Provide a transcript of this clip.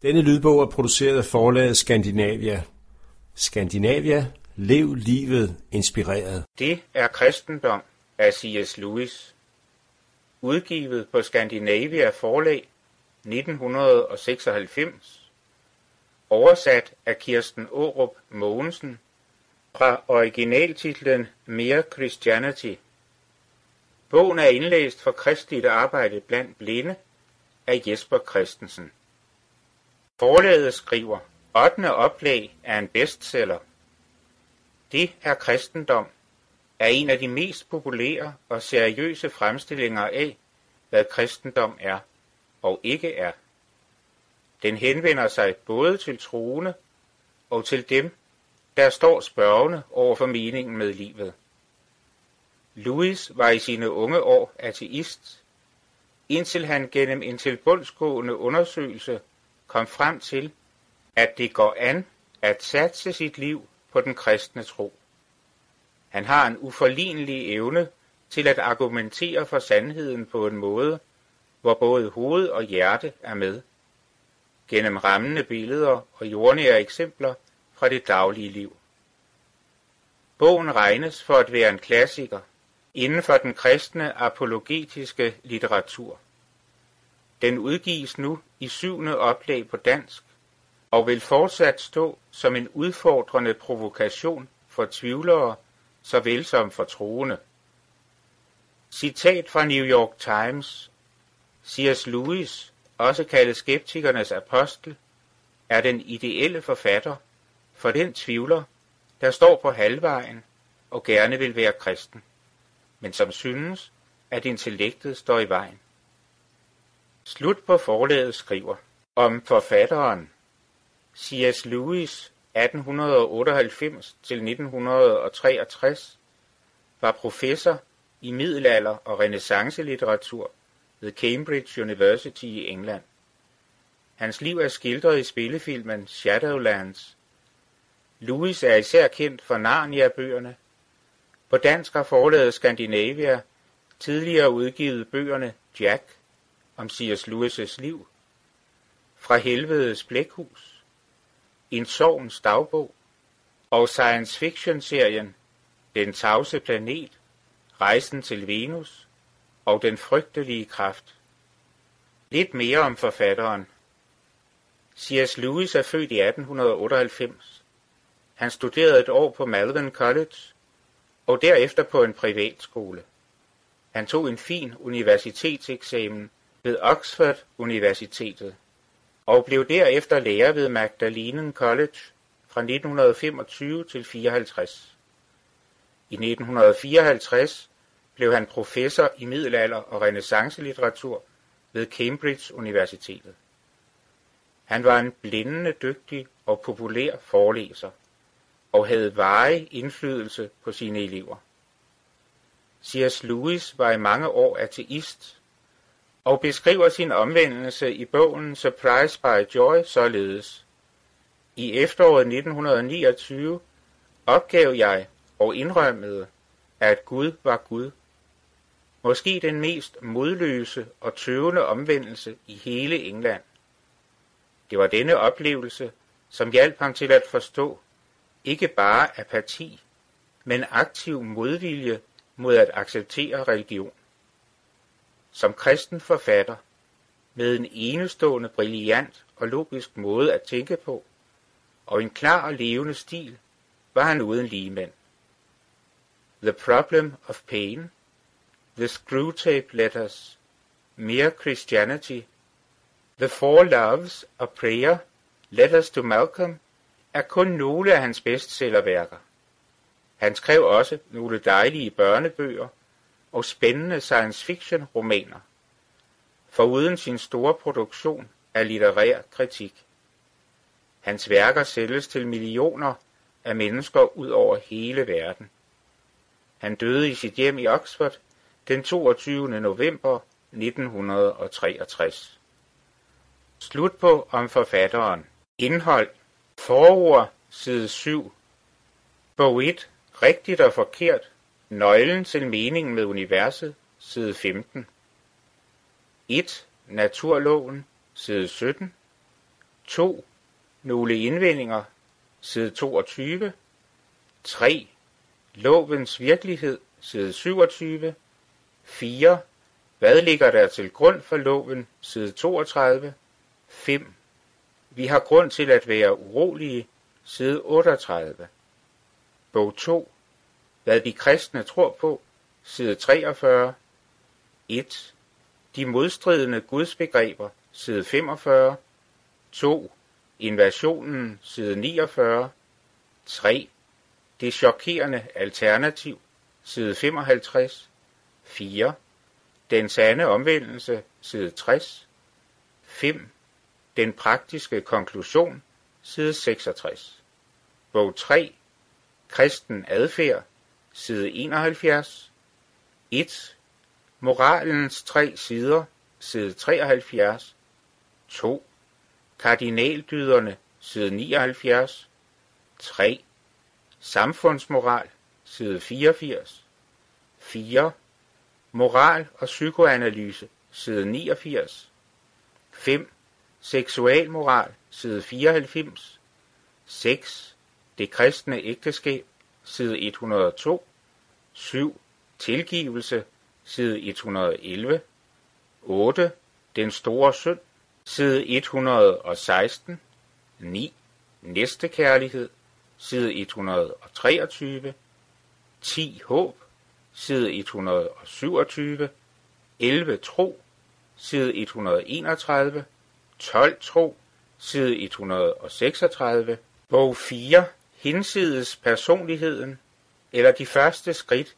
Denne lydbog er produceret af forlaget Skandinavia. Skandinavia, lev livet inspireret. Det er kristendom af C.S. Lewis. Udgivet på Skandinavia forlag 1996. Oversat af Kirsten Aarup Mogensen fra originaltitlen Mere Christianity. Bogen er indlæst for Kristeligt Arbejde blandt Blinde af Jesper Christensen. Forlaget skriver, 8. oplag er en bestseller. Det er kristendom er en af de mest populære og seriøse fremstillinger af, hvad kristendom er og ikke er. Den henvender sig både til troende og til dem, der står spørgende over for meningen med livet. Lewis var i sine unge år ateist, indtil han gennem en tilbundsgående undersøgelse kom frem til, at det går an at satse sit liv på den kristne tro. Han har en uforlignelig evne til at argumentere for sandheden på en måde, hvor både hoved og hjerte er med, gennem rammende billeder og jordnære eksempler fra det daglige liv. Bogen regnes for at være en klassiker inden for den kristne apologetiske litteratur. Den udgives nu i 7. oplag på dansk, og vil fortsat stå som en udfordrende provokation for tvivlere, såvel som for troende. Citat fra New York Times. C.S. Lewis, også kaldet skeptikernes apostel, er den ideelle forfatter for den tvivler, der står på halvvejen og gerne vil være kristen, men som synes, at intellektet står i vejen. Slut på forlaget skriver om forfatteren. C.S. Lewis 1898-1963 var professor i middelalder- og renæssancelitteratur ved Cambridge University i England. Hans liv er skildret i spillefilmen Shadowlands. Lewis er især kendt for Narnia-bøgerne. På dansk har forlaget Skandinavia tidligere udgivet bøgerne Jack om C.S. Lewis' liv, Fra helvedes blækhus, En sovns dagbog og science fiction-serien Den tavse planet, Rejsen til Venus og Den frygtelige kraft. Lidt mere om forfatteren. C.S. Lewis er født i 1898. Han studerede et år på Malvern College og derefter på en privatskole. Han tog en fin universitetseksamen ved Oxford Universitetet og blev derefter lærer ved Magdalenen College fra 1925 til 54. I 1954 blev han professor i middelalder- og renæssancelitteratur ved Cambridge Universitetet. Han var en blændende dygtig og populær forelæser og havde varig indflydelse på sine elever. C.S. Lewis var i mange år ateist og beskriver sin omvendelse i bogen Surprised by Joy således. I efteråret 1929 opgav jeg og indrømmede, at Gud var Gud. Måske den mest modløse og tøvende omvendelse i hele England. Det var denne oplevelse, som hjalp ham til at forstå ikke bare apati, men aktiv modvilje mod at acceptere religion. Som kristen forfatter, med en enestående brilliant og logisk måde at tænke på, og en klar og levende stil, var han uden ligemænd. The Problem of Pain, The Screwtape Letters, Mere Christianity, The Four Loves og Prayer, Letters to Malcolm, er kun nogle af hans bestsellerværker. Han skrev også nogle dejlige børnebøger og spændende science fiction romaner, foruden sin store produktion af litterær kritik. Hans værker sælges til millioner af mennesker ud over hele verden. Han døde i sit hjem i Oxford den 22. november 1963. Slut på om forfatteren. Indhold. Forord, side 7. Bog 1. Rigtigt og forkert. Nøglen til meningen med universet, side 15. 1. Naturloven, side 17. 2. Nogle indvendinger, side 22. 3. Lovens virkelighed, side 27. 4. Hvad ligger der til grund for loven, side 32. 5. Vi har grund til at være urolige, side 38. Bog 2. Hvad de kristne tror på, side 43. 1. De modstridende gudsbegreber, side 45. 2. Invasionen, side 49. 3. Det chokerende alternativ, side 55. 4. Den sande omvendelse, side 60. 5. Den praktiske konklusion, side 66. Bog 3. Kristen adfærd, side 71. 1. Moralens 3 sider, side 73. 2. Kardinaldyderne, side 79. 3. Samfundsmoral, side 84. 4. Moral og psykoanalyse, side 89. 5. Seksualmoral, side 94. 6. Det kristne ægteskab, side 102. 7. Tilgivelse, side 111. 8. Den store synd, side 116. 9. Næstekærlighed, side 123. 10. Håb, side 127. 11. Tro, side 131. 12. Tro, side 136. Bog 4. Hinsides personligheden, eller de første skridt